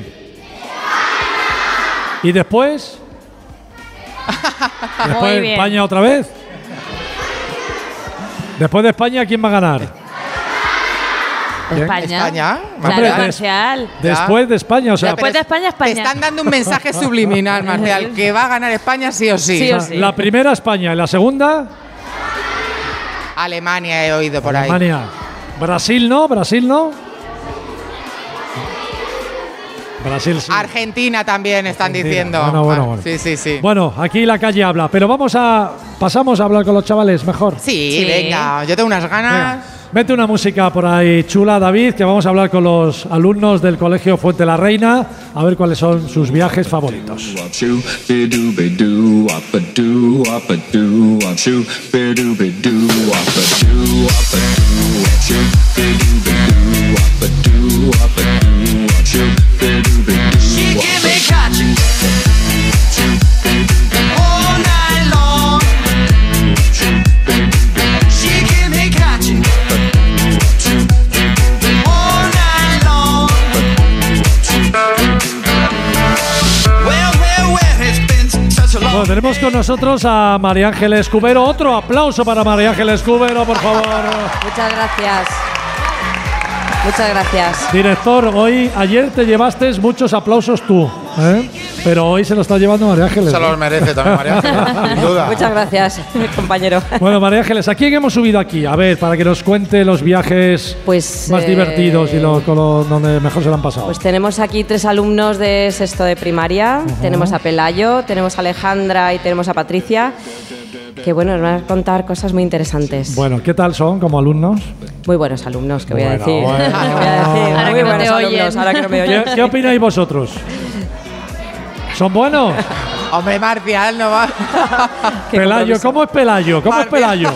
¿Y después? ¿Después de bien. España otra vez? Después de España, ¿quién va a ganar? España. España, Claro, Hombre, des- Marcial. Después de España, o sea, Después de España, España. Te están dando un mensaje subliminal, Marcial, que va a ganar España sí o sí. Sí o o sea, sí. la primera España y la segunda Alemania he oído por ahí. Alemania. Brasil no, Brasil no. Brasil sí. Argentina también están Argentina. diciendo. Bueno, bueno, Ah, bueno. Sí, sí, sí. Bueno, aquí la calle habla, pero vamos a pasamos a hablar con los chavales mejor. Sí, Sí. venga, yo tengo unas ganas. Venga, mete una música por ahí chula, David, que vamos a hablar con los alumnos del Colegio Fuente la Reina, a ver cuáles son sus viajes favoritos. Bueno, tenemos con nosotros a María Ángeles Cubero. Otro aplauso para María Ángeles Cubero, por favor. Muchas gracias. Muchas gracias. Director, hoy, ayer te llevaste muchos aplausos tú, ¿eh? Pero hoy se lo está llevando María Ángeles. Se los merece también María Ángeles, sin duda. Muchas gracias, compañero. Bueno, María Ángeles, ¿a quién hemos subido aquí? A ver, para que nos cuente los viajes pues, más eh, divertidos y lo, con lo, donde mejor se lo han pasado. Pues tenemos aquí tres alumnos de sexto de primaria. Uh-huh. Tenemos a Pelayo, tenemos a Alejandra y tenemos a Patricia. Que bueno, nos van a contar cosas muy interesantes. Bueno, ¿qué tal son como alumnos? Muy buenos alumnos, que voy bueno, a decir. Bueno. ¿Qué voy a decir? Ahora Muy que no buenos te oyen. alumnos, ahora que no me oyen. ¿Qué, ¿Qué opináis vosotros? ¿Son buenos? Hombre, Marcial, no va. Pelayo, ¿cómo es Pelayo? ¿Cómo es Pelayo?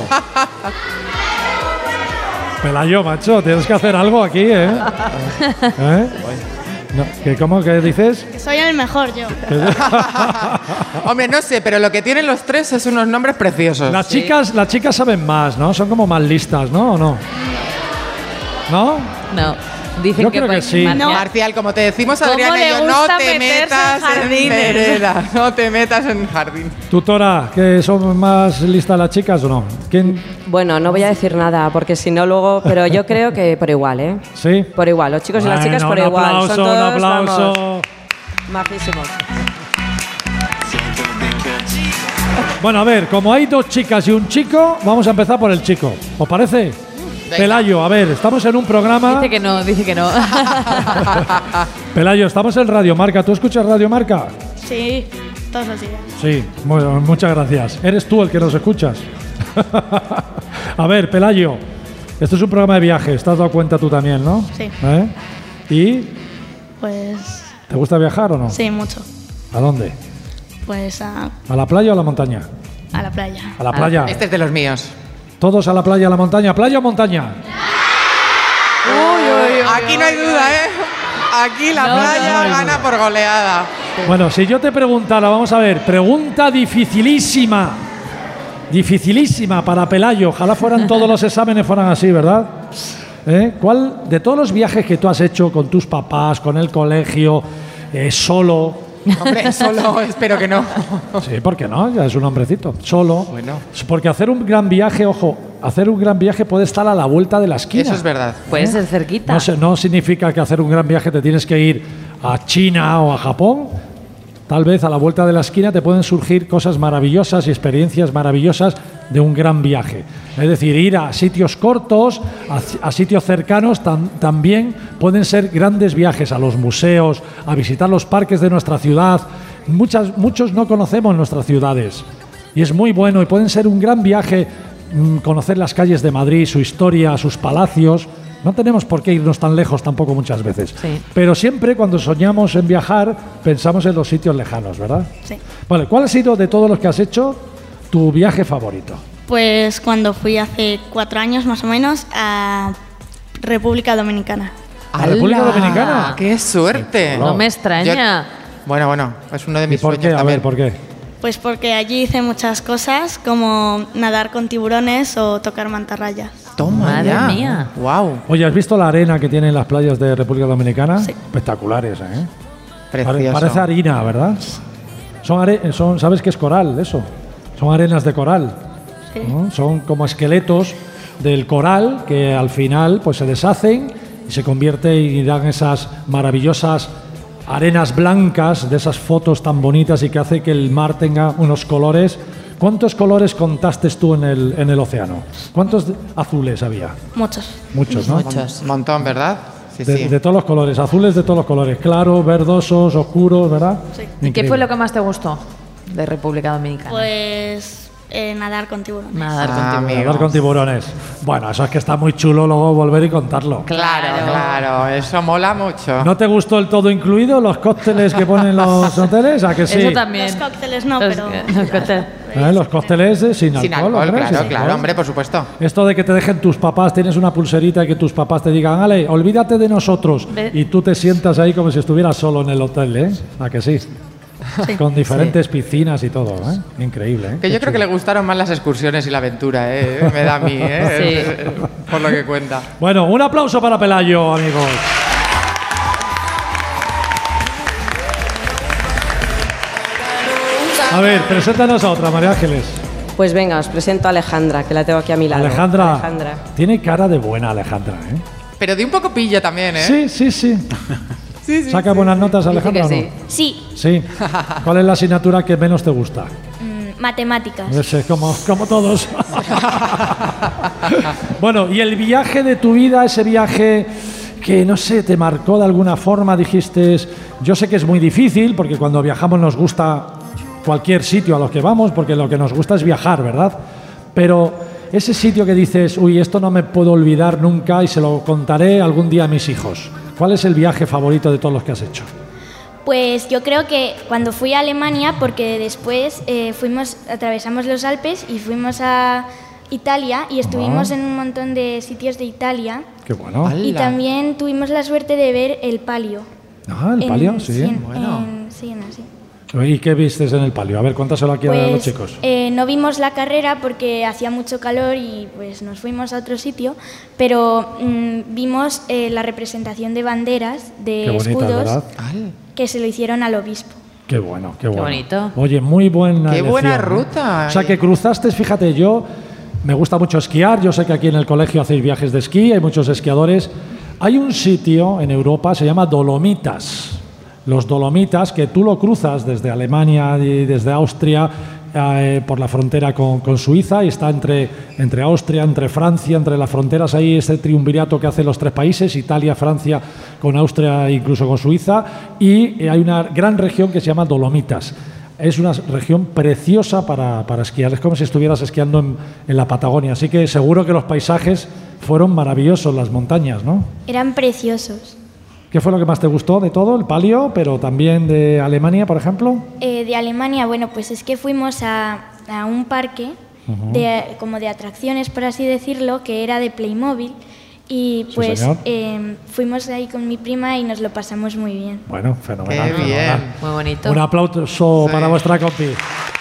Pelayo, macho, tienes que hacer algo aquí, ¿eh? ¿Eh? No, ¿qué, ¿Cómo que dices? Que soy el mejor yo. Hombre, no sé, pero lo que tienen los tres es unos nombres preciosos. Las ¿sí? chicas, las chicas saben más, ¿no? Son como más listas, ¿no? ¿O no? ¿No? No. Dicen Yo que, creo que pues, sí. No. Marcial, como te decimos, ¿Cómo Adriana y le yo, no gusta te meterse metas en en, jardines? vereda, no te metas en jardín. Tutora, ¿que son más listas las chicas o no? ¿Quién? Bueno, no voy a decir nada, porque si no luego... Pero yo creo que por igual, ¿eh? ¿Sí? Por igual, los chicos bueno, y las chicas por un igual. Aplauso, Son todos, un aplauso. vamos, majísimos. Bueno, a ver, como hay dos chicas y un chico, vamos a empezar por el chico. ¿Os parece? Venga. Pelayo, a ver, estamos en un programa... Dice que no, dice que no. Pelayo, estamos en Radio Marca. ¿Tú escuchas Radio Marca? Sí, todos los días. Sí, bueno, muchas gracias. ¿Eres tú el que nos escuchas? A ver, Pelayo, esto es un programa de viajes, te has dado cuenta tú también, ¿no? Sí. ¿Eh? ¿Y Pues... te gusta viajar o no? Sí, mucho. ¿A dónde? Pues a, ¿A la playa o a la montaña? a la playa. A la playa. Este es de los míos. ¿Todos a la playa, a la montaña? ¿Playa o montaña? Uy, uy, uy, Aquí no hay duda, ¿eh? Aquí la No, playa no, no, gana no. por goleada. Bueno, si yo te preguntara, vamos a ver, pregunta dificilísima. Dificilísima para Pelayo. Ojalá fueran todos los exámenes fueran así, ¿verdad? ¿Eh? ¿Cuál de todos los viajes que tú has hecho con tus papás, con el colegio, eh, solo? Hombre, solo espero que no. Sí, ¿por qué no? Ya es un hombrecito. Solo. Bueno. Porque hacer un gran viaje, ojo, hacer un gran viaje puede estar a la vuelta de la esquina. Eso es verdad. Puede ser cerquita. No, se- no significa que hacer un gran viaje te tienes que ir a China o a Japón. Tal vez a la vuelta de la esquina te pueden surgir cosas maravillosas y experiencias maravillosas de un gran viaje. Es decir, ir a sitios cortos, a, a sitios cercanos, tam- también pueden ser grandes viajes, a los museos, a visitar los parques de nuestra ciudad. Muchas, muchos no conocemos nuestras ciudades y es muy bueno y pueden ser un gran viaje, mm, conocer las calles de Madrid, su historia, sus palacios. No tenemos por qué irnos tan lejos tampoco muchas veces. Sí. Pero siempre cuando soñamos en viajar, pensamos en los sitios lejanos, ¿verdad? Sí. Vale, ¿cuál ha sido de todos los que has hecho tu viaje favorito? Pues cuando fui hace cuatro años más o menos a República Dominicana. ¿A República ¡Hala! Dominicana? ¡Qué suerte! No me extraña. Yo- bueno, bueno, es uno de ¿Y mis por sueños qué? A también. ver, ¿por qué? Pues porque allí hice muchas cosas como nadar con tiburones o tocar mantarrayas. Toma Madre ya. mía. Wow. Oye, ¿has visto la arena que tienen las playas de República Dominicana? Sí. Espectaculares, ¿eh? Pare- Precioso. parece harina, ¿verdad? Son, are- son, ¿sabes qué es coral? Eso. Son arenas de coral. Sí. ¿no? Son como esqueletos del coral que al final pues se deshacen y se convierte y dan esas maravillosas arenas blancas de esas fotos tan bonitas y que hace que el mar tenga unos colores. ¿Cuántos colores contaste tú en el, en el océano? ¿Cuántos de- azules había? Muchos. Muchos, ¿no? Un montón, ¿verdad? Sí, De, sí. de todos los colores, azules de todos los colores, claros, verdosos, oscuros, ¿verdad? Sí. ¿Y qué fue lo que más te gustó de República Dominicana? Pues eh, nadar con tiburones. Nadar con Ah, tiburones. Hablar con tiburones. Bueno, eso es que está muy chulo luego volver y contarlo. Claro, claro, eso mola mucho. ¿No te gustó el todo incluido, los cócteles que ponen los hoteles? ¿A que sí? Eso también. Los cócteles no, Los- pero... los cócteles. ¿Eh? Los cócteles eh, sin, Sin alcohol, alcohol, hombre, claro, sin claro, alcohol. hombre, por supuesto. Esto de que te dejen tus papás, tienes una pulserita y que tus papás te digan, ale, olvídate de nosotros. Ve- Y tú te sientas ahí como si estuvieras solo en el hotel, ¿eh? ¿A que sí? Con diferentes piscinas y todo, ¿eh? Increíble, ¿eh? Que Qué yo creo que chulo. le gustaron más las excursiones y la aventura, ¿eh? Me da a mí, ¿eh? Por lo que cuenta. Bueno, un aplauso para Pelayo, amigos. A A ver, preséntanos a otra, María Ángeles. Pues venga, os presento a Alejandra, que la tengo aquí a mi lado. Alejandra, Alejandra. tiene cara de buena Alejandra, ¿eh? Pero de un poco pilla también, ¿eh? Sí, sí, sí. sí, sí ¿Saca sí. buenas notas, Alejandra, sí. o no? Sí. Sí. ¿Cuál es la asignatura que menos te gusta? Mm, matemáticas. No sé, como, como todos. Bueno, y el viaje de tu vida, ese viaje que, no sé, te marcó de alguna forma, dijiste, yo sé que es muy difícil, porque cuando viajamos nos gusta cualquier sitio a los que vamos, porque lo que nos gusta es viajar, ¿verdad? Pero ese sitio que dices, uy, esto no me puedo olvidar nunca y se lo contaré algún día a mis hijos. ¿Cuál es el viaje favorito de todos los que has hecho? Pues yo creo que cuando fui a Alemania, porque después eh, fuimos, atravesamos los Alpes y fuimos a Italia y estuvimos Ah. en un montón de sitios de Italia. Qué bueno. Y también tuvimos la suerte de ver el palio. Ah, el En- palio, sí. en- Bueno. en Siena, sí. ¿Y qué vistes en el palio? A ver, cuéntaselo aquí a los Pues chicos. eh, no vimos la carrera porque hacía mucho calor y pues nos fuimos a otro sitio, pero mm, vimos eh, la representación de banderas, de Qué bonita, escudos, ¿verdad? que se lo hicieron al obispo. Qué bueno, qué bueno. bonito. Oye, muy buena Qué elección, buena ¿no? ruta. O sea, que cruzaste, fíjate, yo me gusta mucho esquiar, yo sé que aquí en el colegio hacéis viajes de esquí, hay muchos esquiadores. Hay un sitio en Europa, se llama Dolomitas. Los Dolomitas, que tú lo cruzas desde Alemania y desde Austria eh, por la frontera con, con Suiza y está entre, entre Austria, entre Francia, entre las fronteras ahí ese triunvirato que hacen los tres países, Italia, Francia, con Austria e incluso con Suiza, y eh, hay una gran región que se llama Dolomitas. Es una región preciosa para, para esquiar, es como si estuvieras esquiando en, en la Patagonia, así que seguro que los paisajes fueron maravillosos, las montañas, ¿no? Eran preciosos. ¿Qué fue lo que más te gustó de todo? El palio, pero también de Alemania, por ejemplo. Eh, de Alemania, bueno, pues es que fuimos a, a un parque Ujú. de, como de atracciones, por así decirlo, que era de Playmobil. Y Sí, pues señor. eh, fuimos ahí con mi prima y nos lo pasamos muy bien. Bueno, fenomenal. Qué bien. fenomenal. Muy bonito. Un aplauso Sí. para vuestra compi.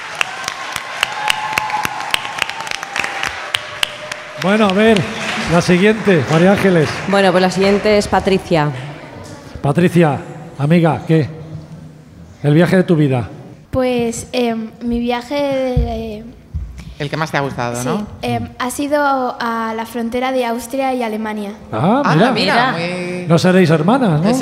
Bueno, a ver, la siguiente, María Ángeles. Bueno, pues la siguiente es Patricia. Patricia, amiga, ¿qué? El viaje de tu vida. Pues eh, mi viaje de- El que más te ha gustado, sí, ¿no? eh, ha sido a la frontera de Austria y Alemania. Ah, Ah, mira. mira, muy- No seréis hermanas, ¿no? Eso-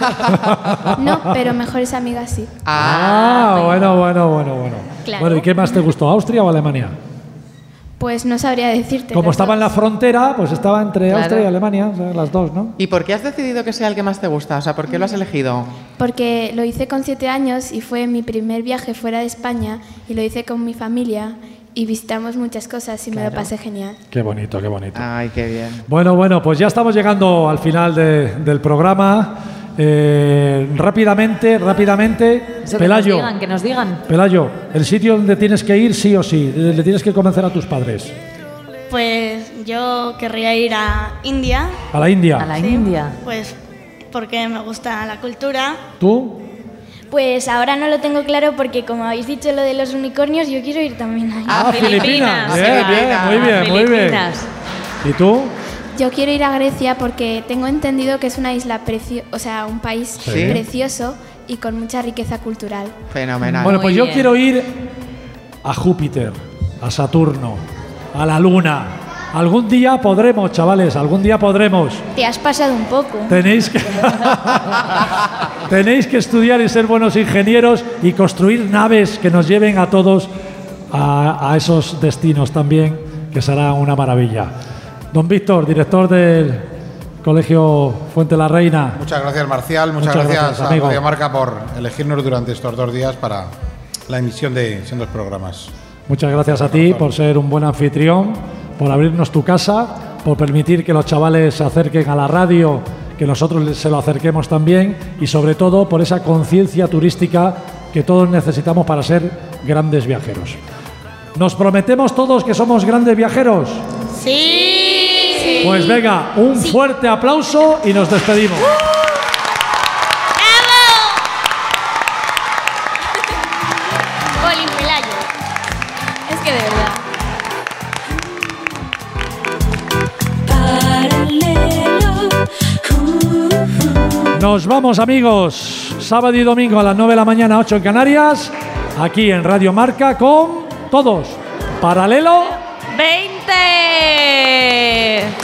No, pero mejores amigas sí. Ah, bueno, bueno, bueno, bueno. Claro. Bueno, ¿y qué más te gustó, Austria o Alemania? Pues no sabría decirte. Como las estaba en la dos. frontera, pues estaba entre Claro. Austria y Alemania, o sea, las dos, ¿no? ¿Y por qué has decidido que sea el que más te gusta? O sea, ¿por qué lo has elegido? Porque lo hice con siete años y fue mi primer viaje fuera de España y lo hice con mi familia y visitamos muchas cosas y me lo pasé genial. Qué bonito, qué bonito. Ay, qué bien. Bueno, bueno, pues ya estamos llegando al final de- del programa. Eh, rápidamente, rápidamente, Eso que Pelayo, nos digan, que nos digan. Pelayo, el sitio donde tienes que ir sí o sí, le le tienes que convencer a tus padres. Pues yo querría ir a India. A la India. A la Sí, India. Pues porque me gusta la cultura. ¿Tú? Pues ahora no lo tengo claro porque como habéis dicho lo de los unicornios, yo quiero ir también ahí. Ah, Filipinas. Bien, bien, muy bien, muy bien. Filipinas. ¿Y tú? Yo quiero ir a Grecia porque tengo entendido que es una isla preciosa, o sea, un país Sí. precioso y con mucha riqueza cultural. Fenomenal. Bueno, Muy pues yo bien. quiero ir a Júpiter, a Saturno, a la Luna. Algún día podremos, chavales, algún día podremos. Te has pasado un poco. Tenéis que, tenéis que estudiar y ser buenos ingenieros y construir naves que nos lleven a todos a, a esos destinos también, que será una maravilla. Don Víctor, director del Colegio Fuente la Reina. Muchas gracias, Marcial. Muchas, Muchas gracias, gracias, a amigo. Radio Marca por elegirnos durante estos dos días para la emisión de sendos programas. Muchas gracias a ti por ser un buen anfitrión, por abrirnos tu casa, por permitir que los chavales se acerquen a la radio, que nosotros les- se lo acerquemos también y sobre todo por esa conciencia turística que todos necesitamos para ser grandes viajeros. ¿Nos prometemos todos que somos grandes viajeros? Sí. Pues venga, un fuerte aplauso y nos despedimos. Colin Pelayo. Es que de verdad. Nos vamos, amigos. Sábado y domingo a las nueve de la mañana, ocho en Canarias. aquí en Radio Marca con todos. Paralelo veinte.